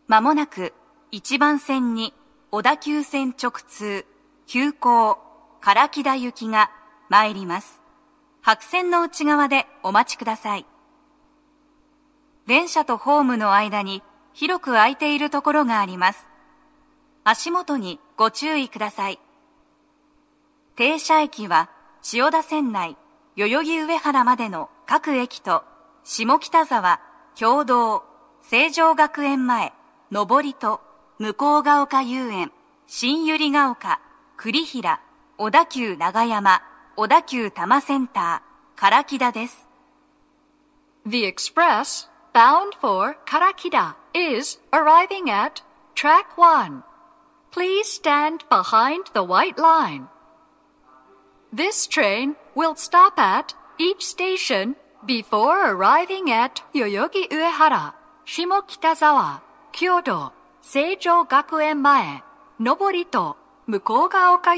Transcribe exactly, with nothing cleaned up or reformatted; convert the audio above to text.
まもなくいちばん線に小田急線直通、急行、唐木田行きが参ります。白線の内側でお待ちください。電車とホームの間に広く空いているところがあります。足元にご注意ください。停車駅は千代田線内、代々木上原までの各駅と下北沢、経堂、成城学園前、上りと向ヶ丘遊園、新百合ヶ丘、栗平、小田急長山、小田急多摩センター、唐木田です。 The express bound for Karakida is arriving at track one. Please stand behind the white line. This train will stop at each station before arriving at 代々木上原、下北沢、経堂、成城学園前、上りと向ヶ丘